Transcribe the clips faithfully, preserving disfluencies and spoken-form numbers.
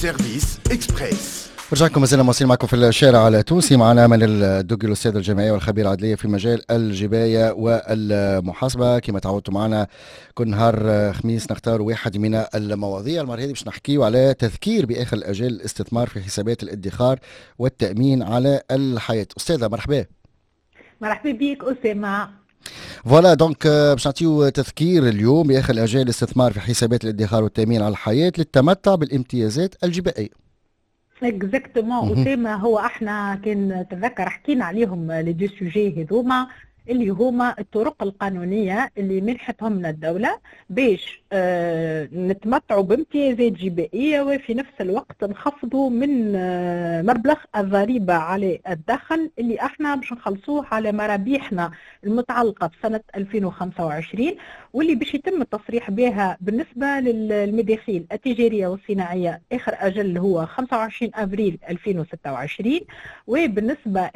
سيرفيس إكسبريس. رجعكم مازلنا مواصلين معكم في الشارع التونسي. معنا من الدقي الأستاذ الجامعية والخبير العدلية في مجال الجباية والمحاسبة. كما تعودتوا معنا كل نهار خميس نختار واحد من المواضيع. المرة هذه باش نحكيو على تذكير بآخر الأجال الاستثمار في حسابات الادخار والتأمين على الحياة. أستاذة مرحبا. مرحبا بك أسامة. فوالا دونك باش نعطيو تذكير اليوم بآخر الأجال الاستثمار في حسابات الادخار والتأمين على الحياة للتمتع بالامتيازات الجبائية. اكزاكتومون أسامة، هو احنا كان تذكر حكينا عليهم لي دو سوجي هذوما اللي هما الطرق القانونيه اللي منحتهم لنا الدوله باش آه نتمتعوا بامتيازات جبائيه وفي نفس الوقت نخفضوا من آه مبلغ الضريبه على الدخل اللي احنا باش نخلصوه على مرابيحنا المتعلقه بسنه ألفين وخمسة وعشرين، واللي باش يتم التصريح بها بالنسبه للمداخيل التجاريه والصناعيه اخر اجل هو خمسة وعشرين افريل ألفين وستة وعشرين، وبالنسبه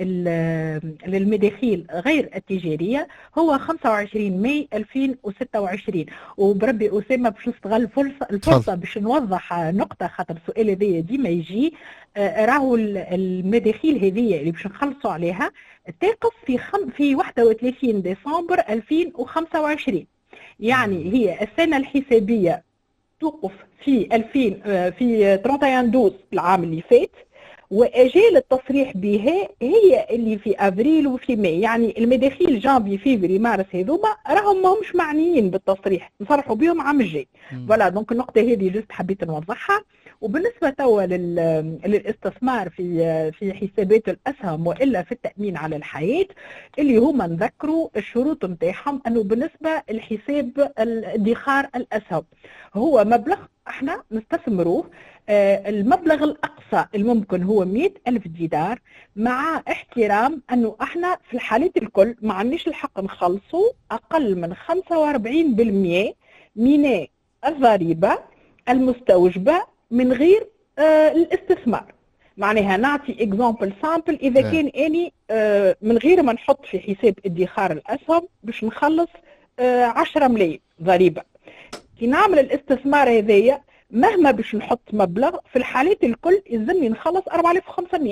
للمداخيل غير التجاريه هو خمسة وعشرين ماي ألفين وستة وعشرين. وبربي أسامة باش نستغل الفرصة الفرصة باش نوضح نقطة خاطر السؤال هذايا ديما يجي. آه راهو المداخيل هذيا اللي باش نخلصوا عليها تقف في خم في واحد وثلاثين ديسمبر ألفين وخمسة وعشرين، يعني هي السنة الحسابية توقف في ألفين آه في واحد وثلاثين اثناشر العام اللي فات، واجال التصريح بها هي اللي في افريل وفي ماي. يعني المداخيل جانفي فيفري مارس هذوما راهم ماهمش معنيين بالتصريح، نصرحوا بهم عام الجاي. فوالا دونك النقطه هذه جست حبيت نوضحها. وبالنسبه توا للاستثمار في في حسابات الاسهم والا في التامين على الحياه اللي هما نذكروا الشروط نتاعهم، انه بالنسبه لحساب الادخار الاسهم هو مبلغ احنا نستثمروه. آه المبلغ الاقصى الممكن هو مئة ألف دينار، مع احترام انه احنا في الحالات الكل ما عندناش الحق نخلصوا اقل من خمسة وأربعين بالمئة من الضريبه المستوجبه من غير آه الاستثمار. معناها نعطي اكزامبل سامبل، اذا كان اني آه من غير ما نحط في حساب ادخار الاسهم باش نخلص آه عشرة ملايين ضريبه، كي نعمل الاستثمار هذايا مهما باش نحط مبلغ في الحالات الكل يلزمني نخلص أربعة آلاف وخمسمئة.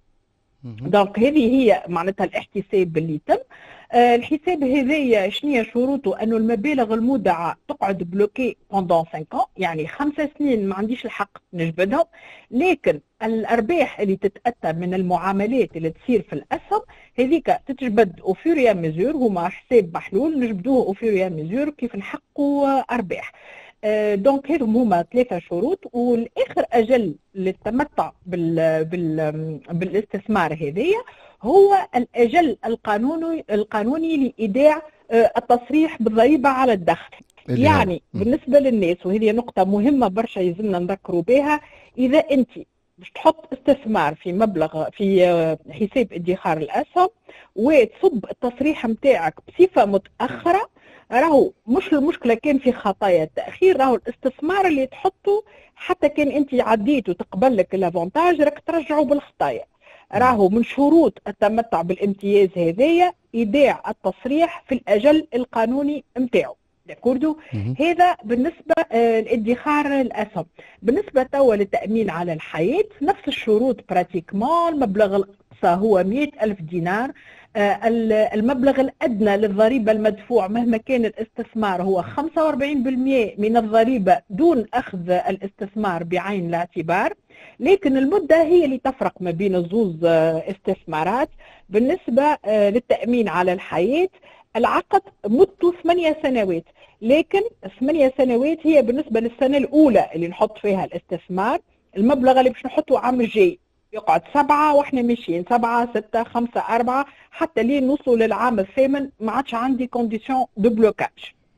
دونك هذه هي معناتها الاحتساب اللي تم. آه الحساب هذايا شنية شروطه؟ انه المبالغ المودعه تقعد بلوكي بوندون خمسة ans، يعني خمسة سنين ما عنديش الحق نجبدهم، لكن الارباح اللي تتاتى من المعاملات اللي تصير في الاسهم هذيك تتجبد اوفوريا ميزور، هما حساب محلول نجبدوه اوفوريا ميزور كيف نحققوا ارباح. دونك هذم هما ثلاثة شروط. والآخر أجل للتمتع بال بال بالاستثمار هذايا هو الأجل القانوني القانوني لإيداع التصريح بالضريبة على الدخل. يعني بالنسبة للناس، وهذه نقطة مهمة برشا يلزمنا نذكروا بها، إذا أنت باش تحط استثمار في مبلغ في حساب ادخار الأسهم وتصب التصريح نتاعك بصفة متأخرة، راهو مش المشكله كان في خطايا التاخير، راهو الاستثمار اللي تحطه حتى كان انت عديت وتقبل لك الافونتاج راك ترجعوا بالخطايا. راهو من شروط التمتع بالامتياز هذايا ايداع التصريح في الاجل القانوني نتاعو. داكوردو؟ هذا بالنسبه آه لادخار الاسهم. بالنسبه توا للتامين على الحياه نفس الشروط براتيكمون. المبلغ الاقصى هو مئة ألف دينار. آه المبلغ الادنى للضريبه المدفوع مهما كان الاستثمار هو خمسة وأربعين بالمئة من الضريبه دون اخذ الاستثمار بعين الاعتبار، لكن المده هي اللي تفرق ما بين الزوز آه استثمارات. بالنسبه آه للتامين على الحياه العقد مدته ثمانية سنوات، لكن ثمانية سنوات هي بالنسبة للسنة الأولى اللي نحط فيها الاستثمار. المبلغ اللي باش نحطه عام الجاي يقعد سبعة واحنا ماشيين سبعة ستة خمسة أربعة حتى لين نوصلوا للعام الثامن ما عادش عندي كونديسيون دو بلوكاج.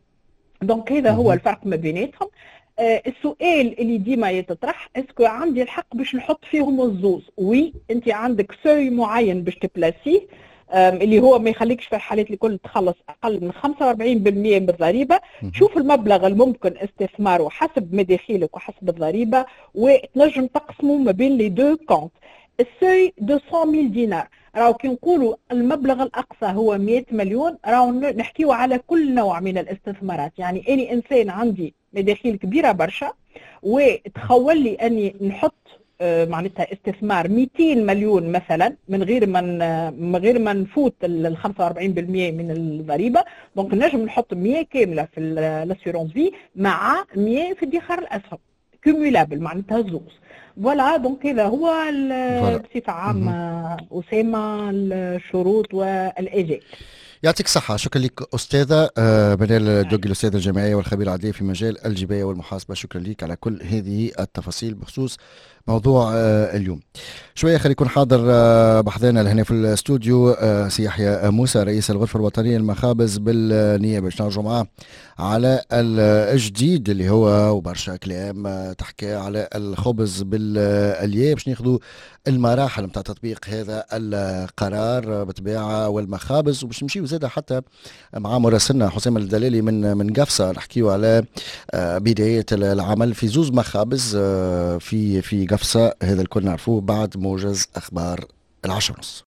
دونك هذا هو الفرق ما بيناتهم. آه السؤال اللي ديما يتطرح، اسكو عندي الحق باش نحط فيهم الزوز؟ وي، انت عندك سوي معين باش تبلاسيه اللي هو ما يخليكش في الحالات الكل تخلص اقل من خمسة وأربعين بالمئة من الضريبه. شوف المبلغ الممكن استثماره حسب مداخيلك وحسب الضريبه وتنجم تقسموا ما بين لي دو كونت. السوي مئتين ألف دينار، راهو كي نقولوا المبلغ الاقصى هو مئة مليون، راهو نحكيو على كل نوع من الاستثمارات. يعني اني انسان عندي مداخيل كبيره برشا وتخول لي اني نحط معناتها استثمار مئتين مليون مثلا من غير ما من غير ما نفوت ال خمسة وأربعين بالمئة من الضريبه. دونك نجم نحط مئة كامله في الاسيورونس في مع مئة في ادخار الاسهم كومولابل معناتها زوز. فوالا دونك هذا هو بصفه عامه اسامه الشروط والاجال. يعطيك الصحة. شكرا لك أستاذة منال الدوقي، الأستاذة الجامعية والخبيرة العدلية في مجال الجباية والمحاسبة. شكرا لك على كل هذه التفاصيل بخصوص موضوع اليوم. شوية خلي يكون حاضر بحضرنا لهنا في الاستوديو سي يحيى موسى رئيس الغرفة الوطنية للمخابز بالنيابة، باش نرجعوا معاه على الجديد اللي هو وبرشا كلام تحكي على الخبز بالالياف، باش ناخذوا المراحل نتاع تطبيق هذا القرار بالطبيعه والمخابز، وباش نمشيو زاده حتى مع مراسلنا حسام الدلالي من من قفصه نحكيو على بدايه العمل في زوز مخابز في في قفصه. هذا الكل نعرفوه بعد موجز اخبار العشرة ونص.